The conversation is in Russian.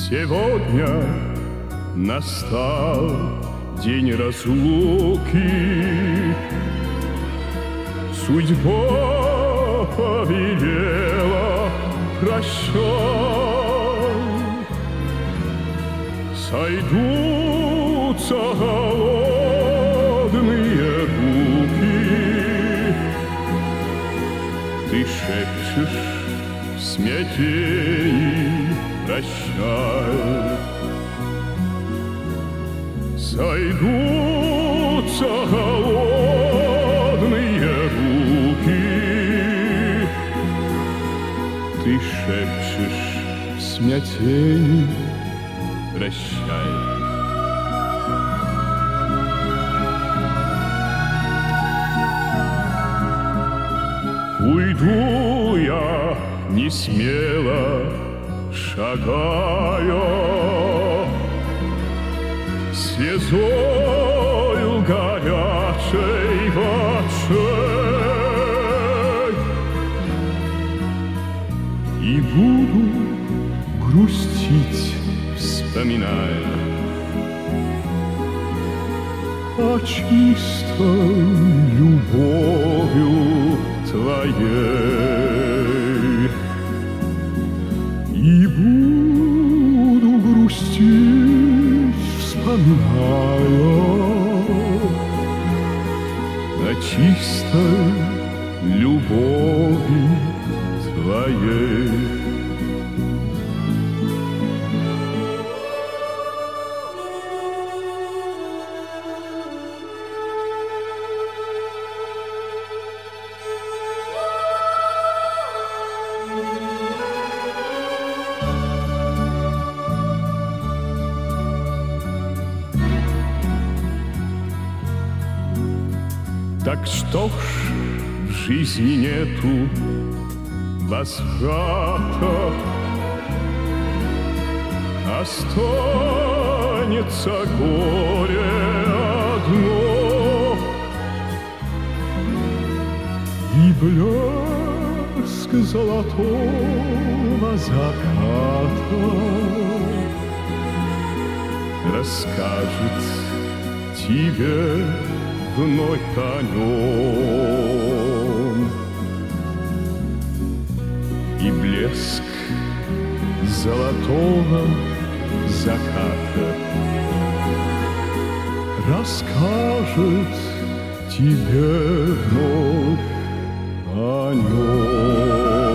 Сегодня настал день разлуки. Судьба повелела прощай. Сойдутся голодные руки. Ты шепчешь в смятении прощай. Сойдутся голодные руки. Ты шепчешь в смятении прощай. Уйду я не смело шагая, слезою горячей в очей, и буду грустить, вспоминая о чистой любовью твоей. И буду грустить, вспоминая о чистой любови твоей. Так что ж, в жизни нету возврата, останется горе одно и блеск золотого заката расскажет тебе вновь о нем. И блеск золотого заката расскажет тебе вновь о нем.